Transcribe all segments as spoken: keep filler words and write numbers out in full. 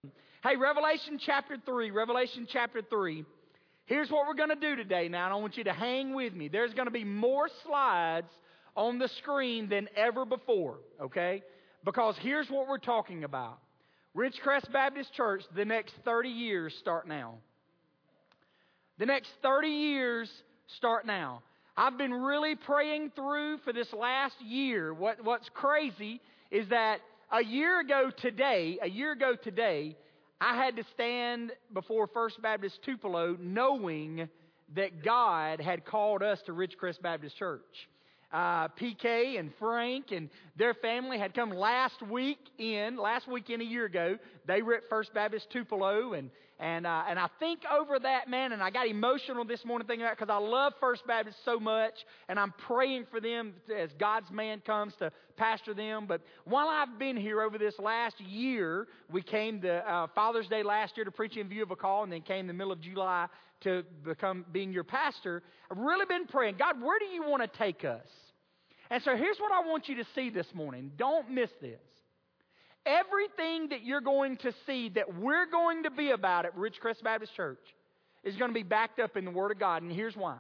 Hey, Revelation chapter three, Revelation chapter three. Here's what we're going to do today now, and I want you to hang with me. There's going to be more slides on the screen than ever before, okay? Because here's what we're talking about. Ridgecrest Baptist Church, the next thirty years start now. The next thirty years start now. I've been really praying through for this last year. What, what's crazy is that a year ago today, a year ago today, I had to stand before First Baptist Tupelo knowing that God had called us to Ridgecrest Baptist Church. Uh, P K and Frank and their family had come last week in, last weekend a year ago. They were at First Baptist Tupelo, and and uh, and I think over that, man, and I got emotional this morning thinking about it because I love First Baptist so much, and I'm praying for them as God's man comes to pastor them. But while I've been here over this last year, we came to uh, Father's Day last year to preach in view of a call, and then came the middle of July to become being your pastor. I've really been praying, God, where do you want to take us? And so here's what I want you to see this morning. Don't miss this. Everything that you're going to see that we're going to be about at Ridgecrest Baptist Church is going to be backed up in the Word of God, and here's why.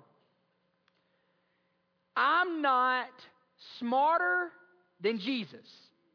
I'm not smarter than Jesus.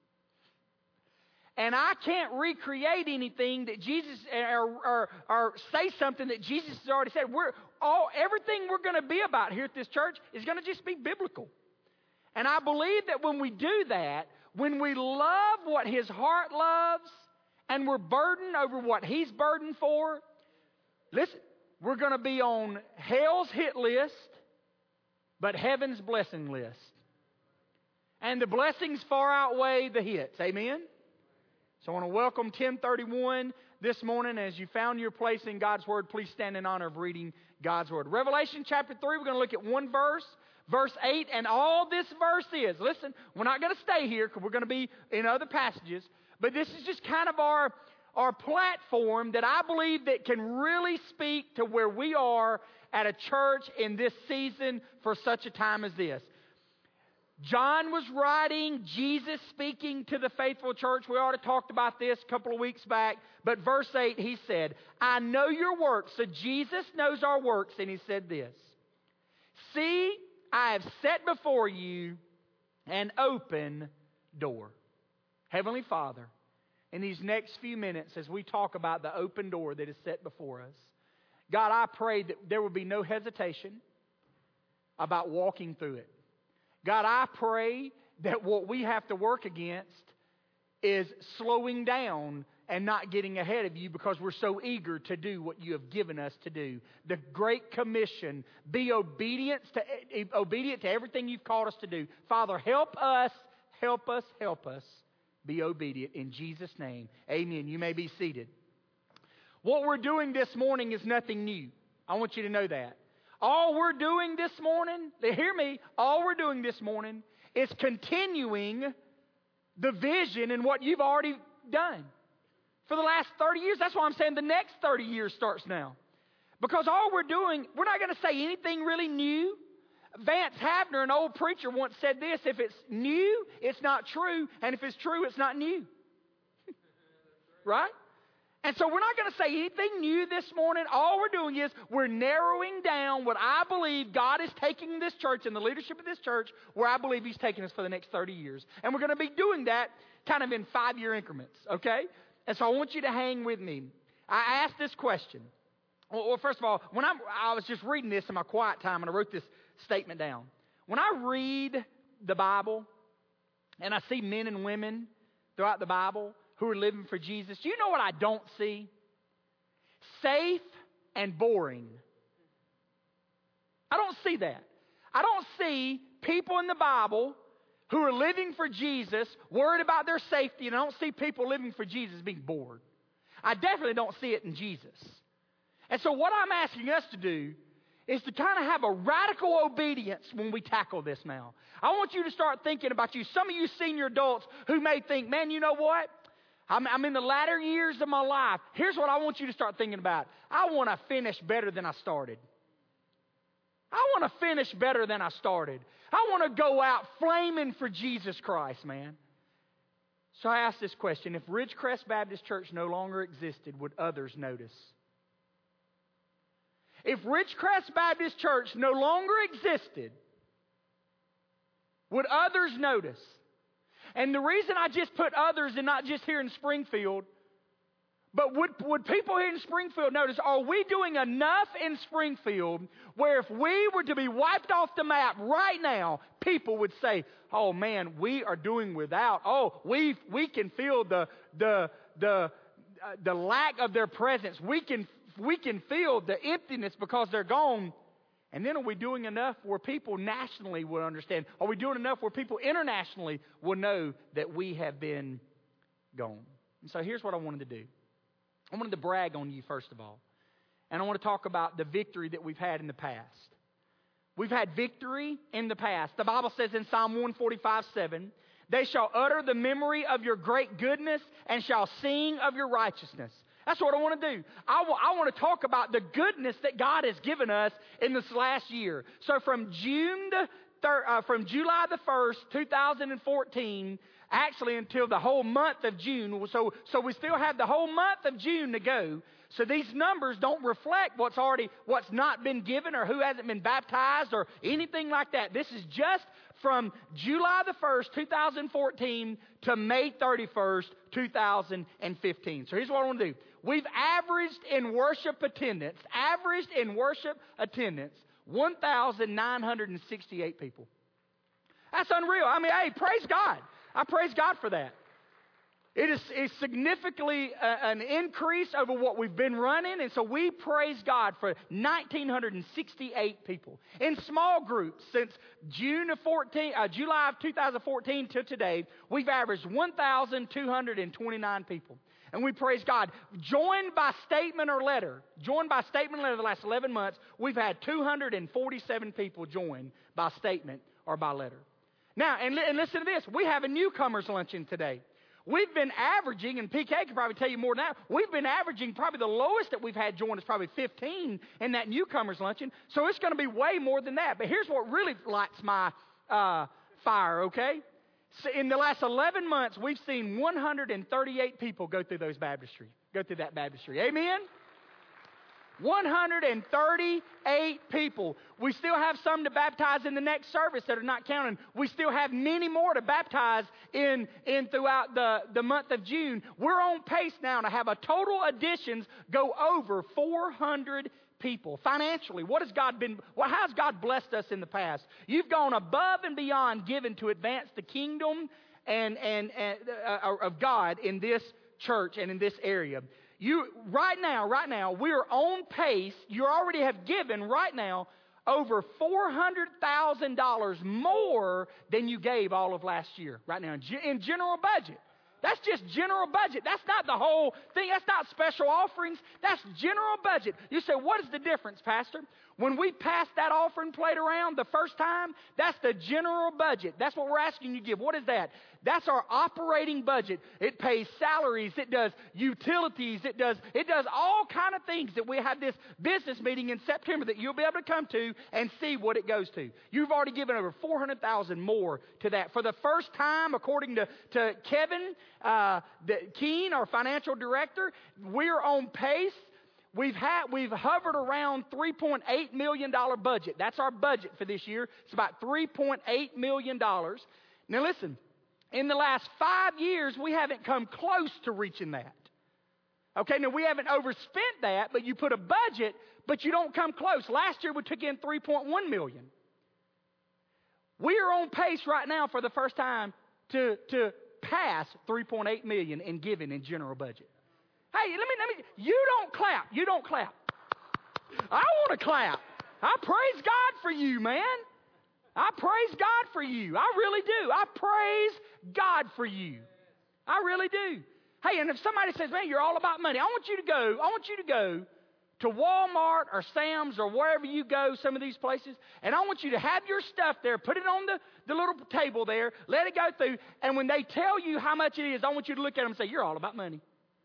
And I can't recreate anything that Jesus, or, or, or say something that Jesus has already said. We're all everything we're going to be about here at this church is going to just be biblical. And I believe that when we do that, when we love what His heart loves, and we're burdened over what He's burdened for, listen, we're going to be on hell's hit list, but heaven's blessing list. And the blessings far outweigh the hits. Amen? So I want to welcome ten thirty-one this morning. As you found your place in God's Word, please stand in honor of reading God's Word. Revelation chapter three, we're going to look at one verse, verse eight, and all this verse is, listen, we're not going to stay here because we're going to be in other passages, but this is just kind of our, our platform that I believe that can really speak to where we are at a church in this season for such a time as this. John was writing, Jesus speaking to the faithful church. We already talked about this a couple of weeks back. But verse eight, he said, I know your works. So Jesus knows our works, and he said this. See, I have set before you an open door. Heavenly Father, in these next few minutes as we talk about the open door that is set before us, God, I pray that there will be no hesitation about walking through it. God, I pray that what we have to work against is slowing down and not getting ahead of you because we're so eager to do what you have given us to do. The Great Commission, be obedient to, obedient to everything you've called us to do. Father, help us, help us, help us be obedient. In Jesus' name, amen. You may be seated. What we're doing this morning is nothing new. I want you to know that. All we're doing this morning, hear me, all we're doing this morning is continuing the vision and what you've already done for the last thirty years. That's why I'm saying the next thirty years starts now. Because all we're doing, we're not going to say anything really new. Vance Havner, an old preacher, once said this, if it's new, it's not true, and if it's true, it's not new. Right? And so we're not going to say anything new this morning. All we're doing is we're narrowing down what I believe God is taking this church and the leadership of this church where I believe He's taking us for the next thirty years. And we're going to be doing that kind of in five-year increments, okay? And so I want you to hang with me. I asked this question. Well, first of all, when I'm, I was just reading this in my quiet time, and I wrote this statement down. When I read the Bible, and I see men and women throughout the Bible who are living for Jesus, do you know what I don't see? Safe and boring. I don't see that. I don't see people in the Bible who are living for Jesus, worried about their safety, and I don't see people living for Jesus being bored. I definitely don't see it in Jesus. And so what I'm asking us to do is to kind of have a radical obedience when we tackle this now. I want you to start thinking about you. Some of you senior adults who may think, man, you know what? I'm, I'm in the latter years of my life. Here's what I want you to start thinking about. I want to finish better than I started. I want to finish better than I started. I want to go out flaming for Jesus Christ, man. So I asked this question: if Ridgecrest Baptist Church no longer existed, would others notice? If Ridgecrest Baptist Church no longer existed, would others notice? And the reason I just put others and not just here in Springfield, but would, would people here in Springfield notice, are we doing enough in Springfield where if we were to be wiped off the map right now, people would say, oh man, we are doing without. Oh, we we can feel the the the uh, the lack of their presence. We can we can feel the emptiness because they're gone. And then are we doing enough where people nationally will understand? Are we doing enough where people internationally will know that we have been gone? And so here's what I wanted to do. I wanted to brag on you, first of all. And I want to talk about the victory that we've had in the past. We've had victory in the past. The Bible says in Psalm one forty-five, seven, they shall utter the memory of your great goodness and shall sing of your righteousness. That's what I want to do. I, w- I want to talk about the goodness that God has given us in this last year. So from June the thir- uh, from July the first, two thousand fourteen, actually until the whole month of June. So, so we still have the whole month of June to go. So these numbers don't reflect what's already, what's not been given or who hasn't been baptized or anything like that. This is just from July the first, two thousand fourteen to May thirty-first, two thousand fifteen. So here's what I want to do. We've averaged in worship attendance, averaged in worship attendance, one thousand nine hundred sixty-eight people. That's unreal. I mean, hey, praise God. I praise God for that. It is, is significantly uh, an increase over what we've been running, and so we praise God for one thousand nine hundred sixty-eight people. In small groups, since June of fourteen, uh, July of two thousand fourteen to today, we've averaged one thousand two hundred twenty-nine people. And we praise God. Joined by statement or letter, joined by statement or letter the last eleven months, we've had two hundred forty-seven people join by statement or by letter. Now, and, and listen to this. We have a newcomers luncheon today. We've been averaging, and P K can probably tell you more than that, we've been averaging probably the lowest that we've had join is probably fifteen in that newcomers luncheon. So it's going to be way more than that. But here's what really lights my uh, fire, okay? So in the last eleven months, we've seen one hundred thirty-eight people go through those baptistry, go through that baptistry. Amen? one hundred thirty-eight people. We still have some to baptize in the next service that are not counting. We still have many more to baptize in, in throughout the, the month of June. We're on pace now to have a total additions go over four hundred people. Financially, what has God been, well, how has God blessed us in the past? You've gone above and beyond giving to advance the kingdom and, and, and uh, of God in this church and in this area. You right now, right now, we're on pace. You already have given right now over four hundred thousand dollars more than you gave all of last year. Right now, in general budget. That's just general budget. That's not the whole thing. That's not special offerings. That's general budget. You say, what is the difference, Pastor? When we pass that offering plate around the first time, that's the general budget. That's what we're asking you to give. What is that? That's our operating budget. It pays salaries. It does utilities. It does it does all kind of things that we have this business meeting in September that you'll be able to come to and see what it goes to. You've already given over four hundred thousand dollars more to that. For the first time, according to, to Kevin uh, the, Keene, our financial director, we're on pace. We've had we've hovered around three point eight million dollars budget. That's our budget for this year. It's about three point eight million dollars. Now listen, in the last five years, we haven't come close to reaching that. Okay, now we haven't overspent that, but you put a budget, but you don't come close. Last year we took in three point one million dollars. We are on pace right now for the first time to, to pass three point eight million dollars in giving in general budget. Hey, let me, let me, you don't clap. You don't clap. I want to clap. I praise God for you, man. I praise God for you. I really do. I praise God for you. I really do. Hey, and if somebody says, man, you're all about money, I want you to go, I want you to go to Walmart or Sam's or wherever you go, some of these places, and I want you to have your stuff there, put it on the, the little table there, let it go through, and when they tell you how much it is, I want you to look at them and say, you're all about money.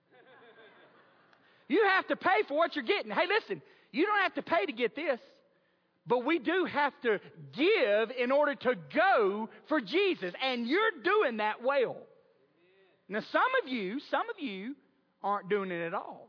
You have to pay for what you're getting. Hey, listen, you don't have to pay to get this. But we do have to give in order to go for Jesus. And you're doing that well. Now, some of you, some of you aren't doing it at all.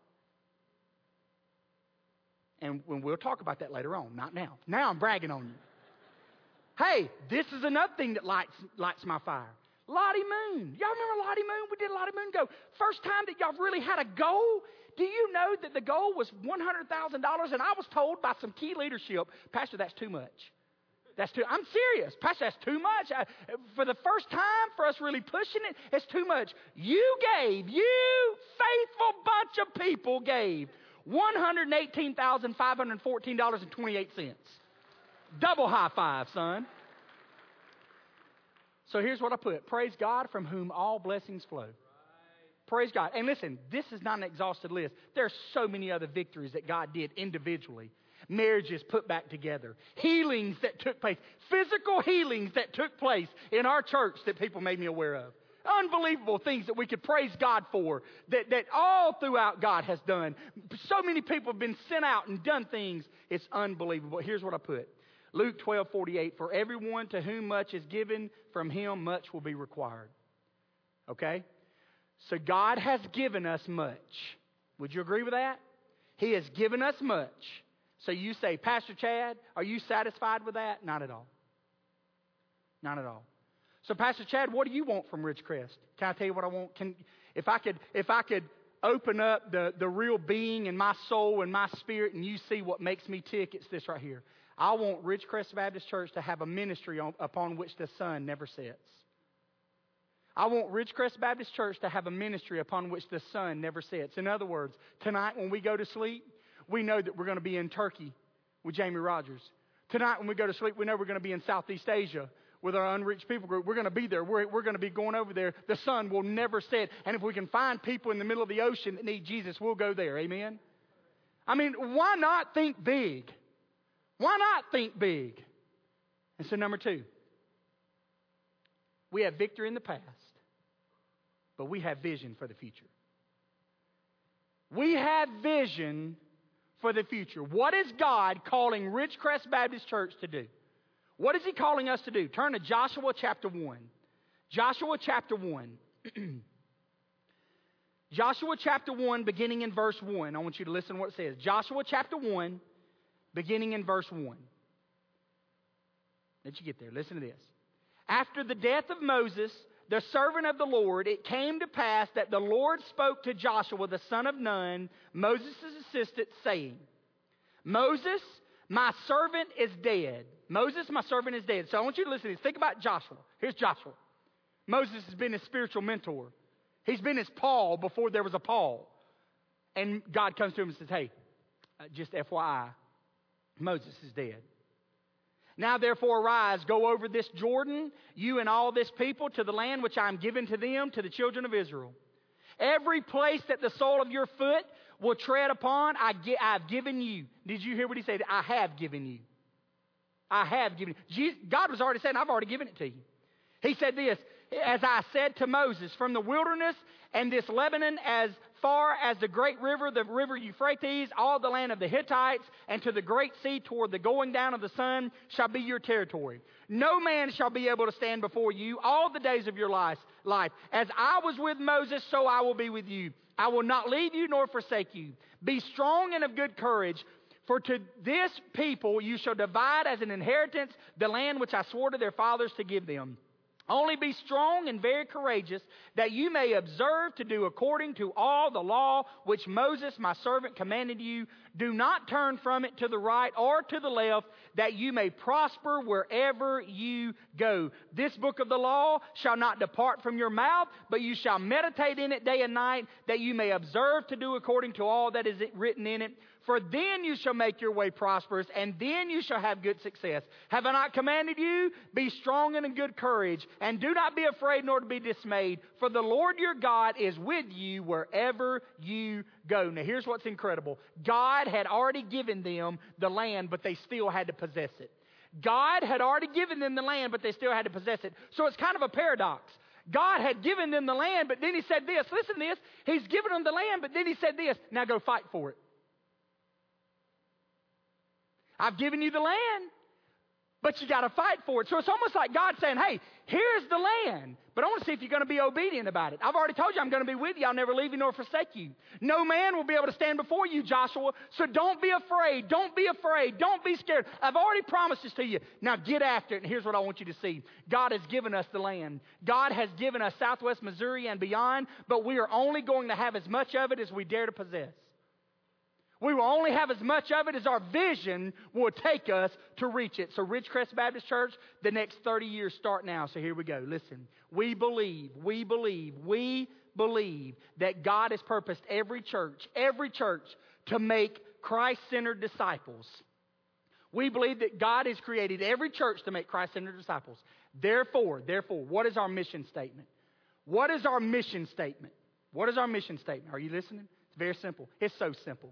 And we'll talk about that later on, not now. Now I'm bragging on you. Hey, this is another thing that lights lights my fire. Lottie Moon. Y'all remember Lottie Moon? We did Lottie Moon Go. First time that y'all really had a goal. Do you know that the goal was one hundred thousand dollars? And I was told by some key leadership, Pastor, that's too much. That's too, I'm serious. Pastor, that's too much. I, for the first time, for us really pushing it, it's too much. You gave, you faithful bunch of people gave one hundred eighteen thousand five hundred fourteen dollars and twenty-eight cents. Double high five, son. So here's what I put. Praise God from whom all blessings flow. Right. Praise God. And listen, this is not an exhaustive list. There are so many other victories that God did individually. Marriages put back together. Healings that took place. Physical healings that took place in our church that people made me aware of. Unbelievable things that we could praise God for. That, that all throughout God has done. So many people have been sent out and done things. It's unbelievable. Here's what I put. Luke twelve forty-eight, for everyone to whom much is given, from him much will be required. Okay? So God has given us much. Would you agree with that? He has given us much. So you say, Pastor Chad, are you satisfied with that? Not at all. Not at all. So Pastor Chad, what do you want from Ridgecrest? Can I tell you what I want? Can, if I could, if I could open up the, the real being in my soul and my spirit and you see what makes me tick, it's this right here. I want Ridgecrest Baptist Church to have a ministry on, upon which the sun never sets. I want Ridgecrest Baptist Church to have a ministry upon which the sun never sets. In other words, tonight when we go to sleep, we know that we're going to be in Turkey with Jamie Rogers. Tonight when we go to sleep, we know we're going to be in Southeast Asia with our unreached people group. We're going to be there. We're, we're going to be going over there. The sun will never set. And if we can find people in the middle of the ocean that need Jesus, we'll go there. Amen? I mean, why not think big? Why not think big? And so number two, we have victory in the past, but we have vision for the future. We have vision for the future. What is God calling Ridgecrest Baptist Church to do? What is He calling us to do? Turn to Joshua chapter one. Joshua chapter one. Joshua chapter one, beginning in verse one. I want you to listen to what it says. Joshua chapter one, beginning in verse one. Let you get there. Listen to this. After the death of Moses, the servant of the Lord, it came to pass that the Lord spoke to Joshua, the son of Nun, Moses' assistant, saying, Moses, my servant is dead. Moses, my servant is dead. So I want you to listen to this. Think about Joshua. Here's Joshua. Moses has been his spiritual mentor. He's been his Paul before there was a Paul. And God comes to him and says, hey, uh, just F Y I, Moses is dead. Now therefore arise, go over this Jordan, you and all this people, to the land which I am giving to them, to the children of Israel. Every place that the sole of your foot will tread upon, I ge- I've given you. Did you hear what he said? I have given you. I have given you. Jesus, God was already saying, I've already given it to you. He said this, as I said to Moses, from the wilderness and this Lebanon as far as the great river, the river Euphrates, all the land of the Hittites, and to the great sea toward the going down of the sun shall be your territory. No man shall be able to stand before you all the days of your life. As I was with Moses, so I will be with you. I will not leave you nor forsake you. Be strong and of good courage, for to this people you shall divide as an inheritance the land which I swore to their fathers to give them. Only be strong and very courageous, that you may observe to do according to all the law which Moses my servant commanded you. Do not turn from it to the right or to the left, that you may prosper wherever you go. This book of the law shall not depart from your mouth, but you shall meditate in it day and night, that you may observe to do according to all that is written in it. For then you shall make your way prosperous, and then you shall have good success. Have I not commanded you? Be strong and of good courage, and do not be afraid nor to be dismayed, for the Lord your God is with you wherever you go. Now here's what's incredible. God had already given them the land, but they still had to possess it. God had already given them the land, but they still had to possess it. So it's kind of a paradox. God had given them the land, but then He said this. Listen to this. He's given them the land, but then He said this. Now go fight for it. I've given you the land, but you got to fight for it. So it's almost like God saying, hey, here's the land, but I want to see if you're going to be obedient about it. I've already told you I'm going to be with you. I'll never leave you nor forsake you. No man will be able to stand before you, Joshua, so don't be afraid. Don't be afraid. Don't be scared. I've already promised this to you. Now get after it, and here's what I want you to see. God has given us the land. God has given us Southwest Missouri and beyond, but we are only going to have as much of it as we dare to possess. We will only have as much of it as our vision will take us to reach it. So Ridgecrest Baptist Church, the next thirty years start now. So here we go. Listen, we believe, we believe, we believe that God has purposed every church, every church to make Christ-centered disciples. We believe that God has created every church to make Christ-centered disciples. Therefore, therefore, what is our mission statement? What is our mission statement? What is our mission statement? Are you listening? It's very simple. It's so simple.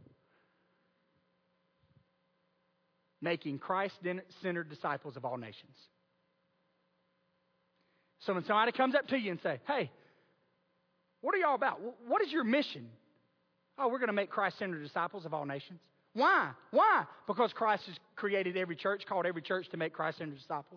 Making Christ-centered disciples of all nations. So when somebody comes up to you and say, hey, what are y'all about? What is your mission? Oh, we're going to make Christ-centered disciples of all nations. Why? Why? Because Christ has created every church, called every church to make Christ-centered disciples.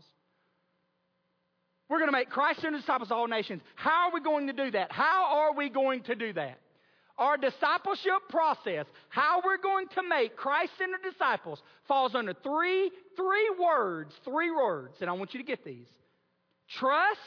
We're going to make Christ-centered disciples of all nations. How are we going to do that? How are we going to do that? Our discipleship process, how we're going to make Christ-centered disciples, falls under three, three words, three words, and I want you to get these. Trust,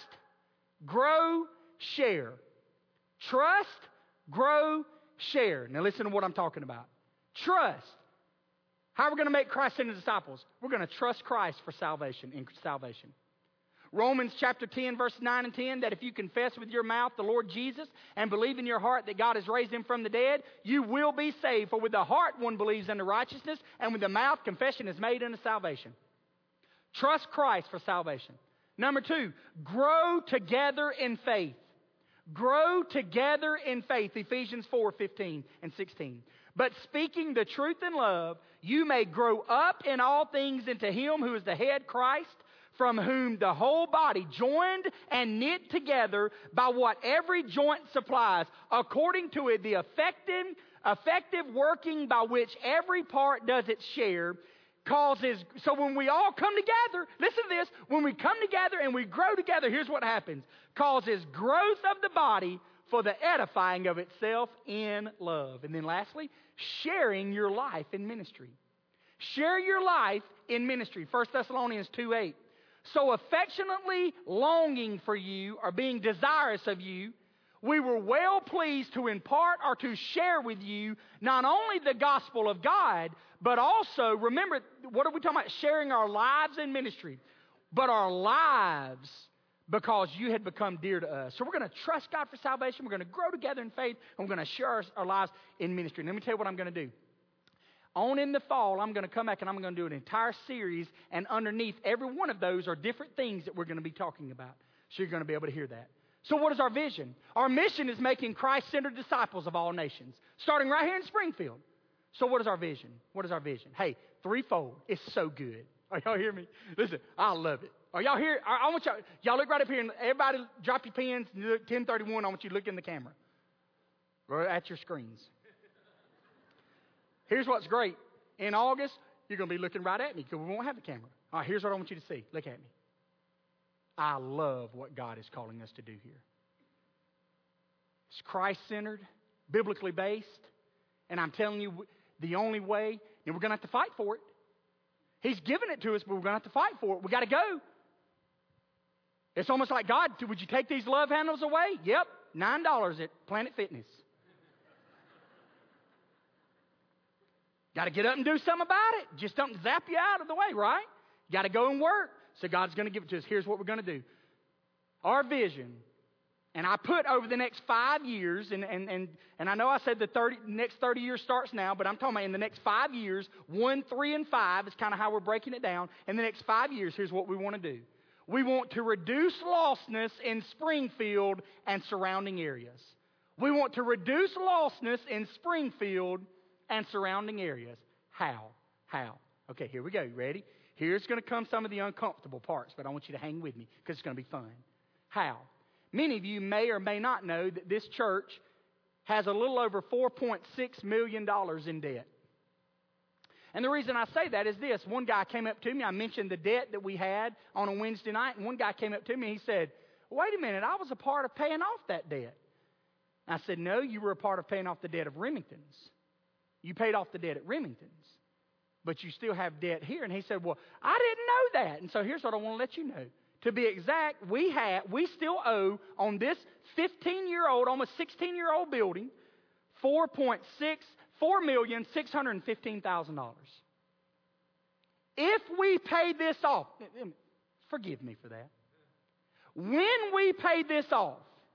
grow, share. Trust, grow, share. Now listen to what I'm talking about. Trust. How are we going to make Christ-centered disciples? We're going to trust Christ for salvation, in salvation. Romans chapter ten, verse nine and ten, that if you confess with your mouth the Lord Jesus and believe in your heart that God has raised him from the dead, you will be saved. For with the heart one believes unto righteousness, and with the mouth confession is made unto salvation. Trust Christ for salvation. Number two, grow together in faith. Grow together in faith. Ephesians four, fifteen and sixteen. But speaking the truth in love, you may grow up in all things into him who is the head, Christ, from whom the whole body, joined and knit together by what every joint supplies, according to it, the effective, effective working by which every part does its share, causes... So when we all come together, listen to this, when we come together and we grow together, here's what happens. Causes growth of the body for the edifying of itself in love. And then lastly, sharing your life in ministry. Share your life in ministry. First Thessalonians two eight. So affectionately longing for you, or being desirous of you, we were well pleased to impart or to share with you not only the gospel of God, but also, remember, what are we talking about? Sharing our lives in ministry. But our lives, because you had become dear to us. So we're going to trust God for salvation. We're going to grow together in faith, and we're going to share our, our lives in ministry. And let me tell you what I'm going to do. On in the fall, I'm going to come back and I'm going to do an entire series, and underneath every one of those are different things that we're going to be talking about. So you're going to be able to hear that. So what is our vision? Our mission is making Christ-centered disciples of all nations, starting right here in Springfield. So what is our vision? What is our vision? Hey, threefold. It's so good. Are y'all hear me? Listen, I love it. Are y'all here? I, I want y'all, y'all look right up here, and everybody drop your pens. ten thirty-one, I want you to look in the camera. Or at your screens. Here's what's great. In August, you're going to be looking right at me because we won't have the camera. All right, here's what I want you to see. Look at me. I love what God is calling us to do here. It's Christ-centered, biblically based, and I'm telling you, the only way, and we're going to have to fight for it. He's given it to us, but we're going to have to fight for it. we got to go. It's almost like, God, would you take these love handles away? Yep, nine dollars at Planet Fitness. Got to get up and do something about it. Just don't zap you out of the way, right? Got to go and work. So God's going to give it to us. Here's what we're going to do. Our vision, and I put over the next five years, and, and, and, and I know I said the thirty, next thirty years starts now, but I'm talking about in the next five years, one, three, and five is kind of how we're breaking it down. In the next five years, here's what we want to do. We want to reduce lostness in Springfield and surrounding areas. We want to reduce lostness in Springfield and surrounding areas. How? How? Okay, here we go. You ready? Here's going to come some of the uncomfortable parts, but I want you to hang with me because it's going to be fun. How? Many of you may or may not know that this church has a little over four point six million dollars in debt. And the reason I say that is this. One guy came up to me. I mentioned the debt that we had on a Wednesday night. And one guy came up to me and he said, wait a minute, I was a part of paying off that debt. And I said, no, you were a part of paying off the debt of Remington's. You paid off the debt at Remington's. But you still have debt here. And he said, well, I didn't know that. And so here's what I want to let you know. To be exact, we have, we still owe on this fifteen-year-old, almost sixteen-year-old building, four point six, four million six hundred fifteen thousand dollars. If we pay this off, forgive me for that. When we pay this off,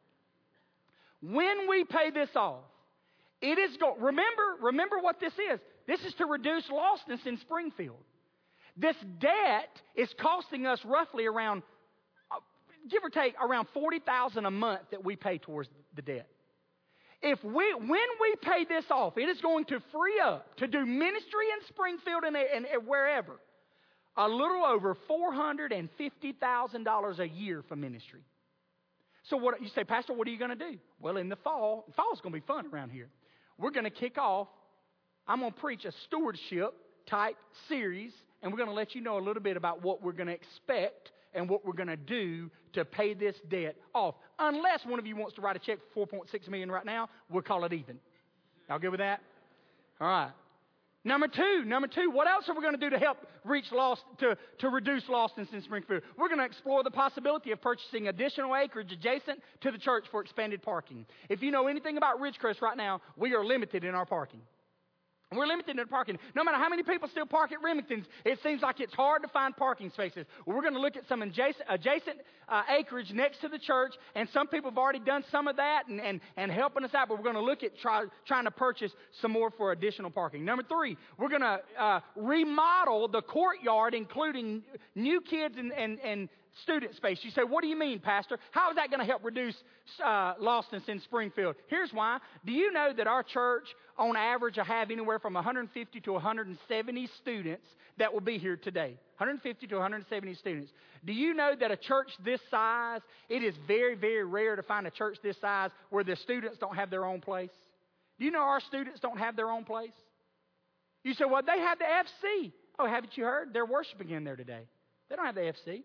when we pay this off, it is go. Remember, remember what this is. This is to reduce lostness in Springfield. This debt is costing us roughly around, give or take, around forty thousand dollars a month that we pay towards the debt. If we, when we pay this off, it is going to free up to do ministry in Springfield and, and, and wherever a little over four hundred fifty thousand dollars a year for ministry. So what you say, Pastor, what are you going to do? Well, in the fall, fall's going to be fun around here. We're going to kick off. I'm going to preach a stewardship type series, and we're going to let you know a little bit about what we're going to expect and what we're going to do to pay this debt off. Unless one of you wants to write a check for four point six million dollars right now, we'll call it even. Y'all good with that? All right. Number two, number two, what else are we going to do to help reach lost, to, to reduce lostness in Springfield? We're going to explore the possibility of purchasing additional acreage adjacent to the church for expanded parking. If you know anything about Ridgecrest right now, we are limited in our parking. We're limited in parking. No matter how many people still park at Remington's, it seems like it's hard to find parking spaces. Well, we're going to look at some adjacent, adjacent uh, acreage next to the church, and some people have already done some of that and, and, and helping us out, but we're going to look at try, trying to purchase some more for additional parking. Number three, we're going to uh, remodel the courtyard, including new kids and, and, and student space. You say, what do you mean, Pastor? How is that going to help reduce uh, lostness in Springfield? Here's why. Do you know that our church, on average, will have anywhere from one hundred fifty to one hundred seventy students that will be here today? one hundred fifty to one hundred seventy students. Do you know that a church this size, it is very, very rare to find a church this size where the students don't have their own place? Do you know our students don't have their own place? You say, well, they have the F C. Oh, haven't you heard? They're worshiping in there today. They don't have the F C.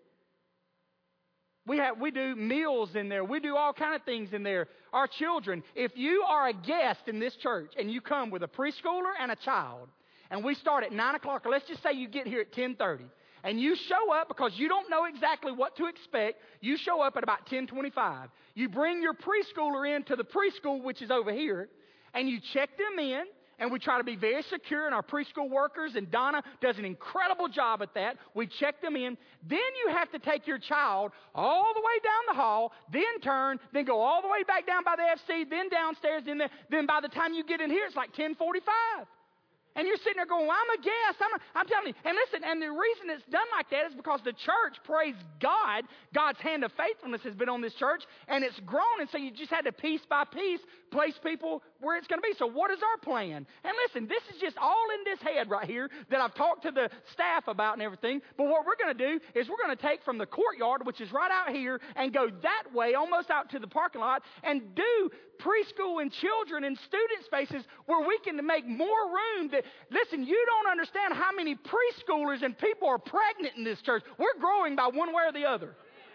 We have, we do meals in there. We do all kind of things in there. Our children, if you are a guest in this church and you come with a preschooler and a child, and we start at nine o'clock, or let's just say you get here at ten thirty, and you show up because you don't know exactly what to expect, you show up at about ten twenty-five. You bring your preschooler into the preschool, which is over here, and you check them in. And we try to be very secure, and our preschool workers, and Donna does an incredible job at that. We check them in. Then you have to take your child all the way down the hall, then turn, then go all the way back down by the F C, then downstairs, then, the, then by the time you get in here, it's like ten forty-five. And you're sitting there going, well, I'm a guest. I'm, a, I'm telling you. And listen, and the reason it's done like that is because the church, praise God, God's hand of faithfulness has been on this church, and it's grown. And so you just had to piece by piece place people where it's going to be. So what is our plan? And listen, this is just all in this head right here that I've talked to the staff about and everything. But what we're going to do is we're going to take from the courtyard, which is right out here, and go that way, almost out to the parking lot, and do preschool and children and student spaces where we can make more room. That, listen, you don't understand how many preschoolers and people are pregnant in this church. We're growing by one way or the other.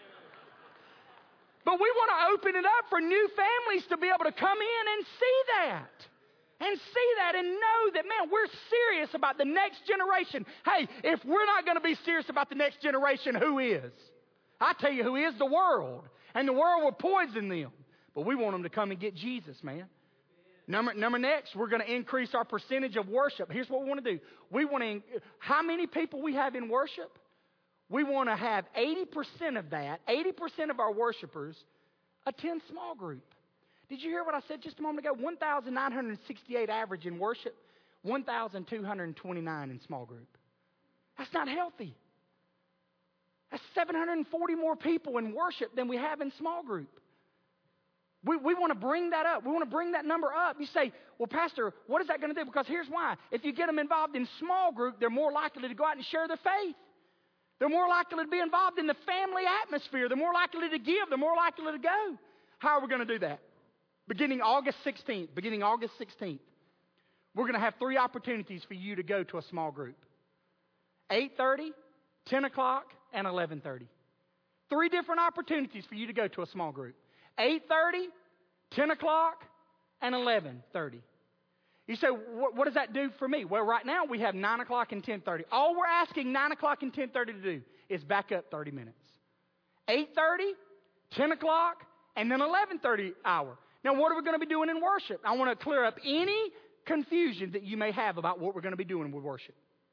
But we want to open it up for new families to be able to come in and see that. And see that and know that, man, we're serious about the next generation. Hey, if we're not going to be serious about the next generation, who is? I tell you who is, the world. And the world will poison them. But we want them to come and get Jesus, man. Number, number next, we're going to increase our percentage of worship. Here's what we want to do. We want to, how many people we have in worship? We want to have eighty percent of that, eighty percent of our worshipers attend small group. Did you hear what I said just a moment ago? one thousand nine hundred sixty-eight average in worship, one thousand two hundred twenty-nine in small group. That's not healthy. That's seven hundred forty more people in worship than we have in small group. We, we want to bring that up. We want to bring that number up. You say, well, Pastor, what is that going to do? Because here's why. If you get them involved in small group, they're more likely to go out and share their faith. They're more likely to be involved in the family atmosphere. They're more likely to give. They're more likely to go. How are we going to do that? Beginning August sixteenth, beginning August sixteenth, we're going to have three opportunities for you to go to a small group. eight thirty, ten o'clock, and eleven thirty. Three different opportunities for you to go to a small group. eight thirty, ten o'clock, and eleven thirty. You say, what, what does that do for me? Well, right now we have nine o'clock and ten thirty. All we're asking nine o'clock and ten thirty to do is back up thirty minutes. eight thirty, ten o'clock, and then eleven thirty hour. Now, what are we going to be doing in worship? I want to clear up any confusion that you may have about what we're going to be doing with worship.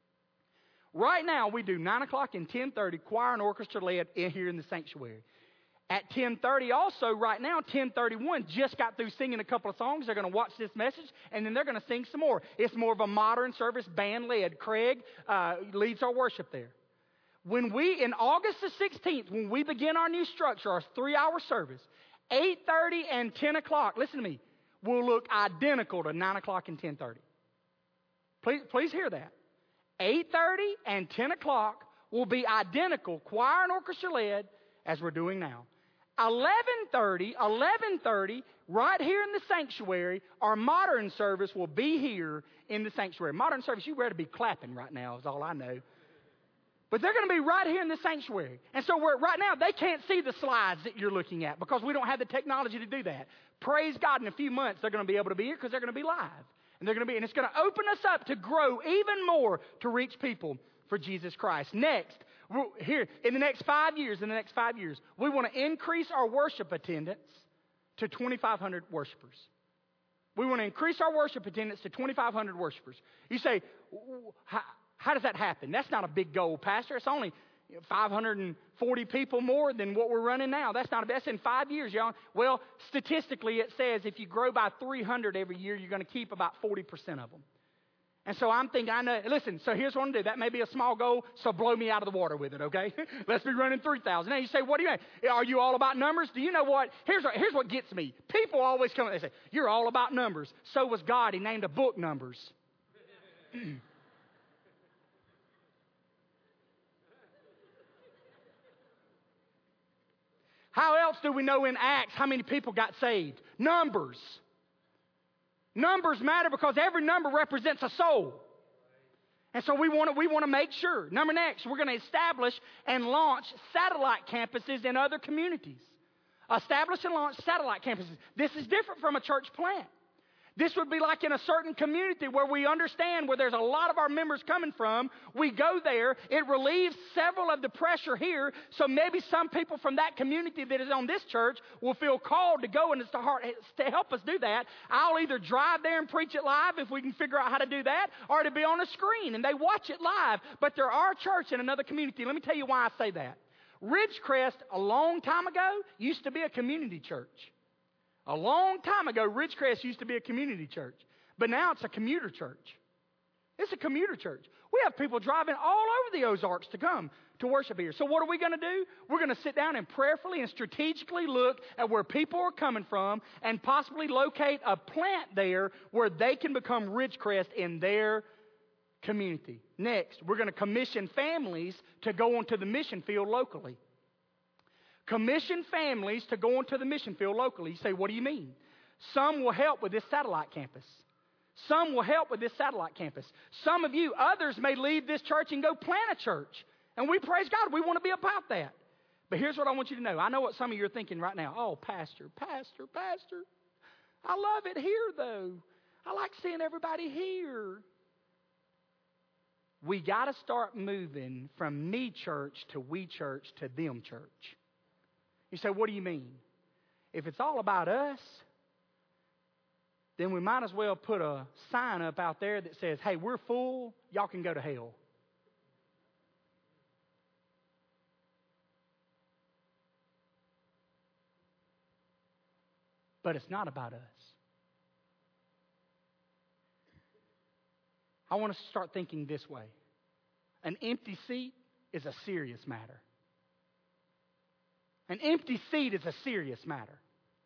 Right now, we do nine o'clock and ten thirty, choir and orchestra led in here in the sanctuary. At ten thirty also, right now, ten thirty-one, just got through singing a couple of songs. They're going to watch this message, and then they're going to sing some more. It's more of a modern service, band-led. Craig uh, leads our worship there. When we, in August the sixteenth, when we begin our new structure, our three-hour service, eight thirty and ten o'clock, listen to me, will look identical to nine o'clock and ten thirty. Please, please hear that. eight thirty and ten o'clock will be identical, choir and orchestra led, as we're doing now. eleven thirty, eleven thirty, right here in the sanctuary, our modern service will be here in the sanctuary. Modern service, you better be clapping right now, is all I know. But they're going to be right here in the sanctuary. And so we're, right now, they can't see the slides that you're looking at because we don't have the technology to do that. Praise God, in a few months, they're going to be able to be here because they're going to be live. And they're going to be, and it's going to open us up to grow even more to reach people for Jesus Christ. Next, here, in the next five years, in the next five years, we want to increase our worship attendance to twenty-five hundred worshipers. We want to increase our worship attendance to twenty-five hundred worshipers. You say, how, how does that happen? That's not a big goal, Pastor. It's only five hundred forty people more than what we're running now. That's not a, that's in five years, y'all. Well, statistically, it says if you grow by three hundred every year, you're going to keep about forty percent of them. And so I'm thinking, I know, listen, so here's what I'm going to do. That may be a small goal, so blow me out of the water with it, okay? Let's be running three thousand. Now you say, what do you mean? Are you all about numbers? Do you know what? Here's what, here's what gets me. People always come and they say, you're all about numbers. So was God. He named a book Numbers. How else do we know in Acts how many people got saved? Numbers. Numbers matter because every number represents a soul. And so we want to we want to make sure. Number next, we're going to establish and launch satellite campuses in other communities. Establish and launch satellite campuses. This is different from a church plant. This would be like in a certain community where we understand where there's a lot of our members coming from. We go there. It relieves several of the pressure here. So maybe some people from that community that is on this church will feel called to go and to, start, to help us do that. I'll either drive there and preach it live if we can figure out how to do that, or to be on a screen and they watch it live. But there are churches in another community. Let me tell you why I say that. Ridgecrest, a long time ago, used to be a community church. A long time ago, Ridgecrest used to be a community church, but now it's a commuter church. It's a commuter church. We have people driving all over the Ozarks to come to worship here. So what are we going to do? We're going to sit down and prayerfully and strategically look at where people are coming from and possibly locate a plant there where they can become Ridgecrest in their community. Next, we're going to commission families to go onto the mission field locally. Commission families to go onto the mission field locally. You say, what do you mean? Some will help with this satellite campus. Some will help with this satellite campus. Some of you, others may leave this church and go plant a church. And we praise God. We want to be about that. But here's what I want you to know. I know what some of you are thinking right now. Oh, pastor, pastor, pastor. I love it here, though. I like seeing everybody here. We got to start moving from me church to we church to them church. You say, what do you mean? If it's all about us, then we might as well put a sign up out there that says, hey, we're full, y'all can go to hell. But it's not about us. I want us to start thinking this way. An empty seat is a serious matter. An empty seat is a serious matter.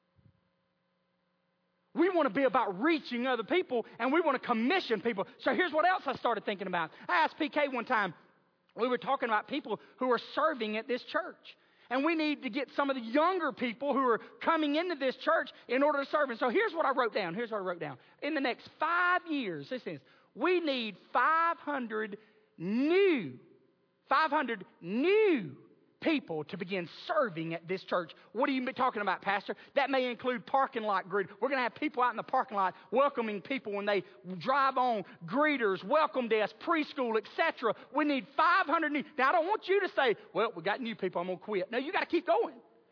We want to be about reaching other people, and we want to commission people. So here's what else I started thinking about. I asked P K one time, we were talking about people who are serving at this church. And we need to get some of the younger people who are coming into this church in order to serve. And so here's what I wrote down. Here's what I wrote down. In the next five years, listen to this, we need five hundred new, five hundred new people to begin serving at this church. What are you talking about, Pastor? That may include parking lot greeters. We're going to have people out in the parking lot welcoming people when they drive on, greeters, welcome desk, preschool, et cetera. We need five hundred new. Now, I don't want you to say, well, we got new people, I'm going to quit. No, you got to keep going.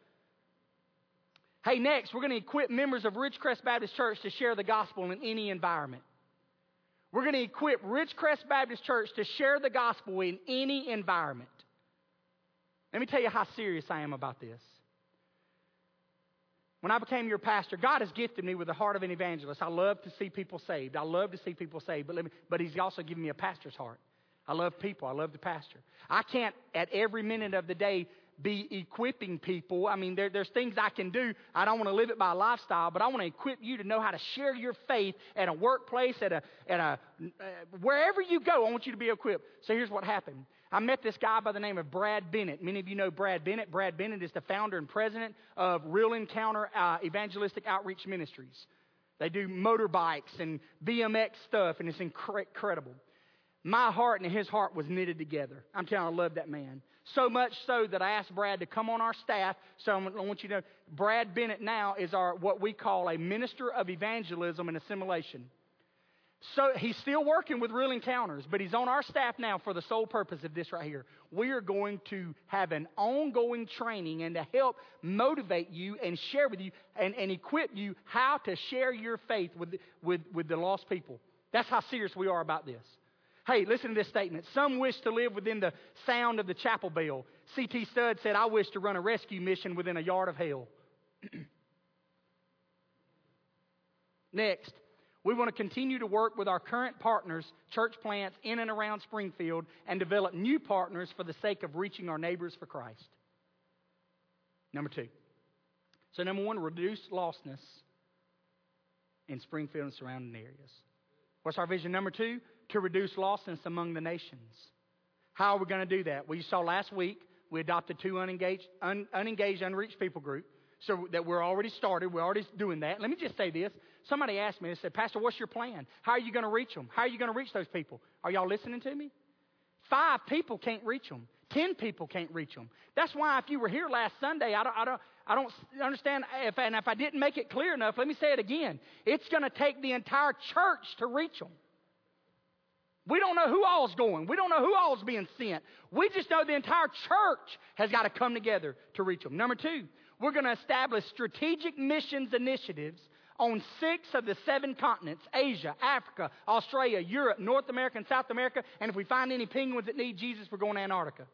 Hey, next, we're going to equip members of Ridgecrest Baptist Church to share the gospel in any environment. We're going to equip Ridgecrest Baptist Church to share the gospel in any environment. Let me tell you how serious I am about this. When I became your pastor, God has gifted me with the heart of an evangelist. I love to see people saved. I love to see people saved, but, let me, but He's also given me a pastor's heart. I love people. I love the pastor. I can't, at every minute of the day, be equipping people. I mean, there, there's things I can do. I don't want to live it by lifestyle, but I want to equip you to know how to share your faith at a workplace, at a, at a uh, wherever you go. I want you to be equipped. So here's what happened. I met this guy by the name of Brad Bennett. Many of you know Brad Bennett. Brad Bennett is the founder and president of Real Encounter uh, Evangelistic Outreach Ministries. They do motorbikes and B M X stuff, and it's incre- incredible. My heart and his heart was knitted together. I'm telling you, I love that man. So much so that I asked Brad to come on our staff. So I want you to know, Brad Bennett now is our what we call a minister of evangelism and assimilation. So he's still working with Real Encounters, but he's on our staff now for the sole purpose of this right here. We are going to have an ongoing training and to help motivate you and share with you and, and equip you how to share your faith with, with, with the lost people. That's how serious we are about this. Hey, listen to this statement. Some wish to live within the sound of the chapel bell. C T Studd said, I wish to run a rescue mission within a yard of hell. Next, we want to continue to work with our current partners, church plants in and around Springfield, and develop new partners for the sake of reaching our neighbors for Christ. Number two. So number one, reduce lostness in Springfield and surrounding areas. What's our vision? Number two, to reduce lostness among the nations. How are we going to do that? Well, you saw last week, we adopted two unengaged, un, unengaged, unreached people group. So that we're already started. We're already doing that. Let me just say this. Somebody asked me, they said, Pastor, what's your plan? How are you going to reach them? How are you going to reach those people? Are y'all listening to me? Five people can't reach them. Ten people can't reach them. That's why if you were here last Sunday, I don't, I don't, I don't understand. If, and if I didn't make it clear enough, let me say it again. It's going to take the entire church to reach them. We don't know who all's going. We don't know who all's being sent. We just know the entire church has got to come together to reach them. Number two, we're going to establish strategic missions initiatives on six of the seven continents: Asia, Africa, Australia, Europe, North America, and South America. And if we find any penguins that need Jesus, we're going to Antarctica.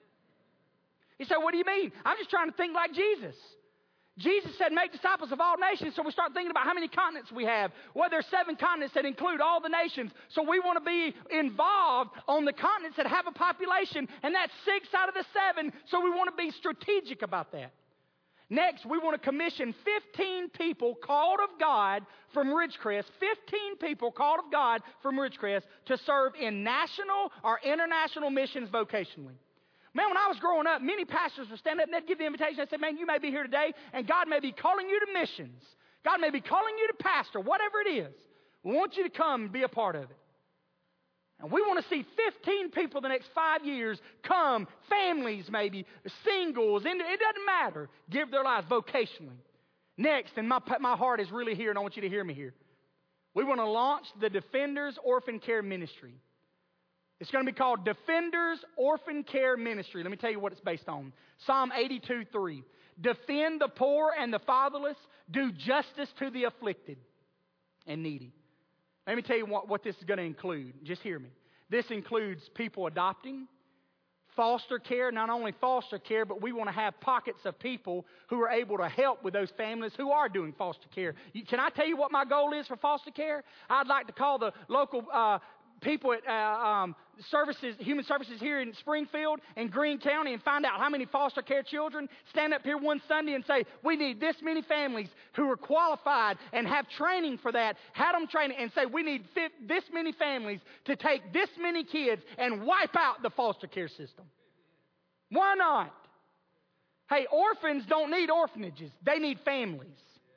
You say, what do you mean? I'm just trying to think like Jesus. Jesus said, make disciples of all nations. So we start thinking about how many continents we have. Well, there's seven continents that include all the nations. So we want to be involved on the continents that have a population. And that's six out of the seven. So we want to be strategic about that. Next, we want to commission fifteen people called of God from Ridgecrest, fifteen people called of God from Ridgecrest to serve in national or international missions vocationally. Man, when I was growing up, many pastors would stand up and they'd give the invitation. They'd say, man, you may be here today and God may be calling you to missions. God may be calling you to pastor, whatever it is. We want you to come and be a part of it. And we want to see fifteen people the next five years come, families maybe, singles, it doesn't matter, give their lives vocationally. Next, and my, my heart is really here and I want you to hear me here. We want to launch the Defenders Orphan Care Ministry. It's going to be called Defenders Orphan Care Ministry. Let me tell you what it's based on. Psalm eighty-two three. Defend the poor and the fatherless. Do justice to the afflicted and needy. Let me tell you what, what this is going to include. Just hear me. This includes people adopting, foster care, not only foster care, but we want to have pockets of people who are able to help with those families who are doing foster care. You, can I tell you what my goal is for foster care? I'd like to call the local uh, people at uh, um, services, human services here in Springfield and Greene County and find out how many foster care children, stand up here one Sunday and say, we need this many families who are qualified and have training for that. Have them training and say, we need this many families to take this many kids and wipe out the foster care system. Why not? Hey, orphans don't need orphanages. They need families.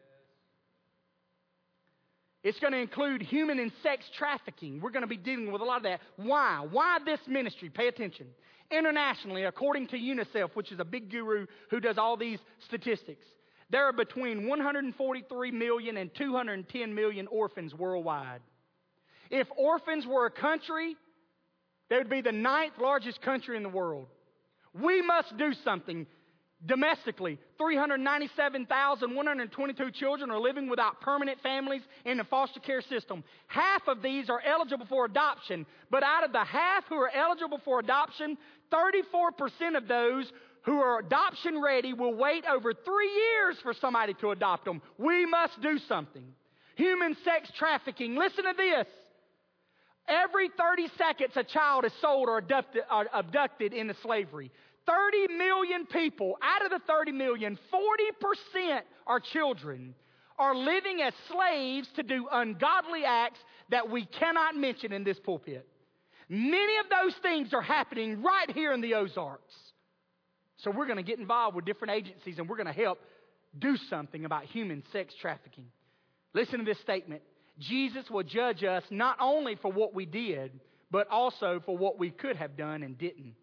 It's going to include human and sex trafficking. We're going to be dealing with a lot of that. Why? Why this ministry? Pay attention. Internationally, according to UNICEF, which is a big guru who does all these statistics, there are between one hundred forty-three million and two hundred ten million orphans worldwide. If orphans were a country, they would be the ninth largest country in the world. We must do something. Domestically, three hundred ninety-seven thousand one hundred twenty-two children are living without permanent families in the foster care system. Half of these are eligible for adoption, but out of the half who are eligible for adoption, thirty-four percent of those who are adoption ready will wait over three years for somebody to adopt them. We must do something. Human sex trafficking. Listen to this. Every thirty seconds, a child is sold or abducted, or abducted into slavery. thirty million people, out of the thirty million, forty percent are children, are living as slaves to do ungodly acts that we cannot mention in this pulpit. Many of those things are happening right here in the Ozarks. So we're going to get involved with different agencies and we're going to help do something about human sex trafficking. Listen to this statement. Jesus will judge us not only for what we did, but also for what we could have done and didn't.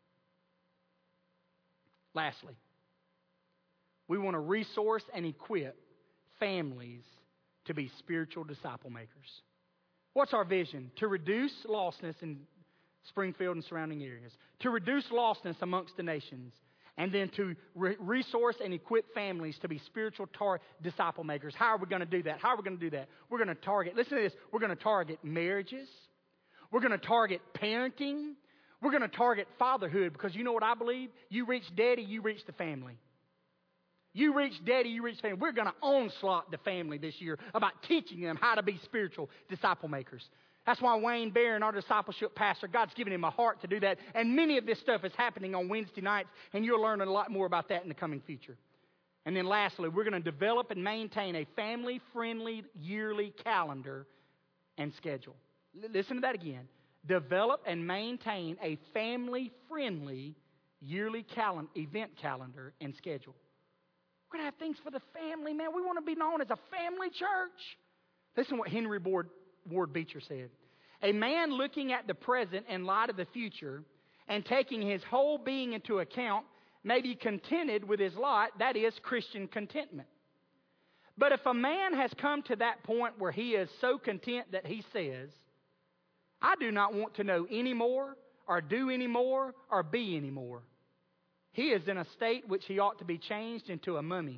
Lastly, we want to resource and equip families to be spiritual disciple makers. What's our vision? To reduce lostness in Springfield and surrounding areas. To reduce lostness amongst the nations. And then to re- resource and equip families to be spiritual tar- disciple makers. How are we going to do that? How are we going to do that? We're going to target, listen to this, we're going to target marriages. We're going to target parenting. We're going to target fatherhood because you know what I believe? You reach daddy, you reach the family. You reach daddy, you reach family. We're going to onslaught the family this year about teaching them how to be spiritual disciple makers. That's why Wayne Barron, our discipleship pastor, God's given him a heart to do that. And many of this stuff is happening on Wednesday nights, and you'll learn a lot more about that in the coming future. And then lastly, we're going to develop and maintain a family-friendly yearly calendar and schedule. L- listen to that again. Develop and maintain a family-friendly yearly cal- event calendar and schedule. We're going to have things for the family, man. We want to be known as a family church. Listen to what Henry Ward, Ward Beecher said. A man looking at the present in light of the future and taking his whole being into account may be contented with his lot, that is, Christian contentment. But if a man has come to that point where he is so content that he says, I do not want to know any more, or do any more, or be any more, he is in a state which he ought to be changed into a mummy.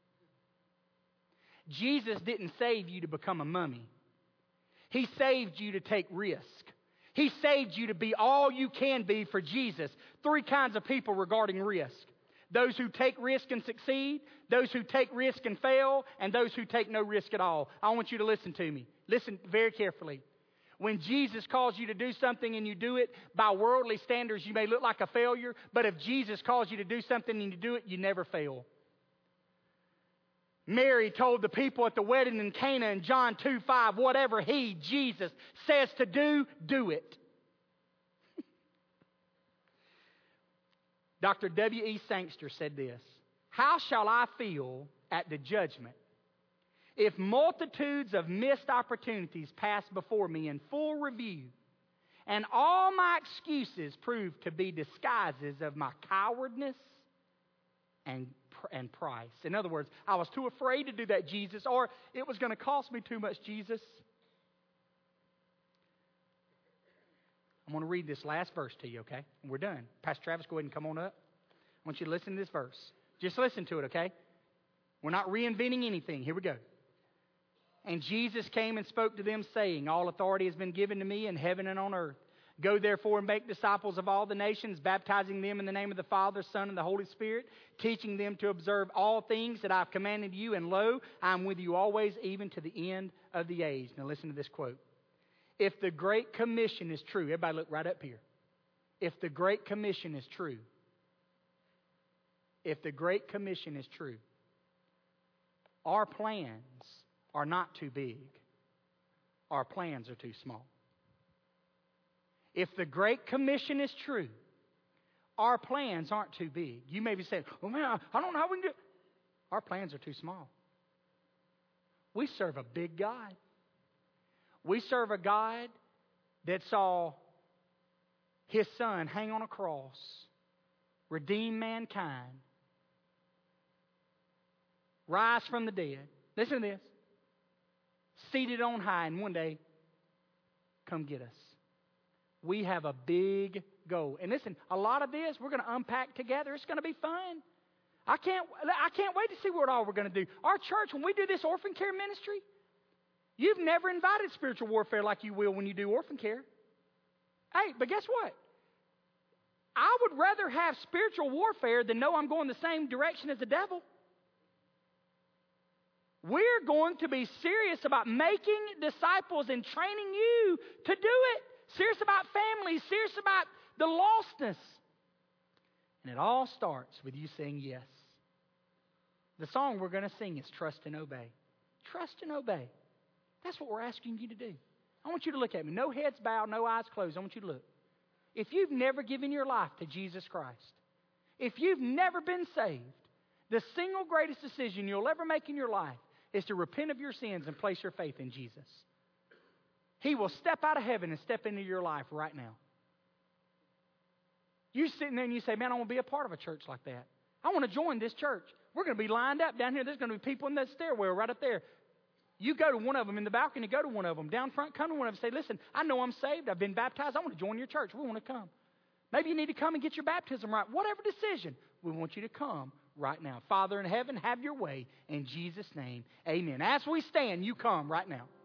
Jesus didn't save you to become a mummy. He saved you to take risk. He saved you to be all you can be for Jesus. Three kinds of people regarding risk. Those who take risk and succeed, those who take risk and fail, and those who take no risk at all. I want you to listen to me. Listen very carefully. When Jesus calls you to do something and you do it, by worldly standards you may look like a failure, but if Jesus calls you to do something and you do it, you never fail. Mary told the people at the wedding in Cana in John two five, whatever He, Jesus, says to do, do it. Doctor W E Sangster said this, how shall I feel at the judgment if multitudes of missed opportunities pass before me in full review and all my excuses prove to be disguises of my cowardness and and price? In other words, I was too afraid to do that, Jesus, or it was going to cost me too much, Jesus. I'm going to read this last verse to you, okay? And we're done. Pastor Travis, go ahead and come on up. I want you to listen to this verse. Just listen to it, okay? We're not reinventing anything. Here we go. And Jesus came and spoke to them, saying, all authority has been given to me in heaven and on earth. Go therefore and make disciples of all the nations, baptizing them in the name of the Father, Son, and the Holy Spirit, teaching them to observe all things that I've commanded you. And lo, I am with you always, even to the end of the age. Now listen to this quote. If the Great Commission is true, everybody look right up here. If the Great Commission is true, if the Great Commission is true, our plans are not too big. Our plans are too small. If the Great Commission is true, our plans aren't too big. You may be saying, well, man, I don't know how we can do it. Our plans are too small. We serve a big God. We serve a God that saw His Son hang on a cross, redeem mankind, rise from the dead. Listen to this. Seated on high, and one day, come get us. We have a big goal. And listen, a lot of this we're going to unpack together. It's going to be fun. I can't, I can't wait to see what all we're going to do. Our church, when we do this orphan care ministry, you've never invited spiritual warfare like you will when you do orphan care. Hey, but guess what? I would rather have spiritual warfare than know I'm going the same direction as the devil. We're going to be serious about making disciples and training you to do it. Serious about families, serious about the lostness. And it all starts with you saying yes. The song we're going to sing is Trust and Obey. Trust and obey. That's what we're asking you to do. I want you to look at me. No heads bowed, no eyes closed. I want you to look. If you've never given your life to Jesus Christ, if you've never been saved, the single greatest decision you'll ever make in your life is to repent of your sins and place your faith in Jesus. He will step out of heaven and step into your life right now. You're sitting there and you say, man, I want to be a part of a church like that. I want to join this church. We're going to be lined up down here. There's going to be people in that stairwell right up there. You go to one of them in the balcony, go to one of them. Down front, come to one of them and say, listen, I know I'm saved. I've been baptized. I want to join your church. We want to come. Maybe you need to come and get your baptism right. Whatever decision, we want you to come right now. Father in heaven, have your way. In Jesus' name, amen. As we stand, you come right now.